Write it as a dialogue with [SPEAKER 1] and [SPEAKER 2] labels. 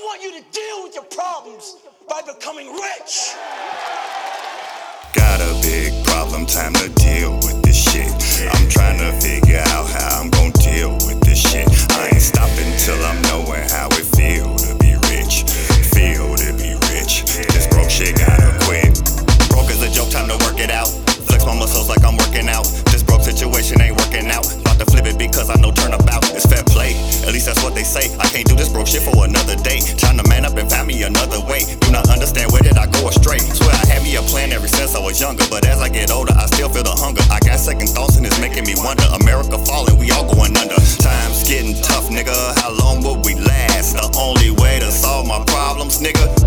[SPEAKER 1] want you to deal with your problems by becoming rich.
[SPEAKER 2] Got a big problem, time to deal with this shit. I'm trying to figure out how I'm gon' deal with this shit. I ain't stopping till I'm knowing how it feel to be rich. Feel to be rich. This broke shit gotta quit. Broke is a joke, time to work it out. Flex my muscles like I'm working out. This broke situation ain't working out. About to flip it because I know turnabout. It's fair play, at least that's what they say. I can't do this broke shit for another day. Trying to man up and find me another way. Do not understand where did I go astray. Swear I had me a plan ever since I was younger, but as I get older I still feel the hunger. I got second thoughts and it's making me wonder. America falling, we all going under. Time's getting tough, nigga. How long will we last? The only way to solve my problems, nigga,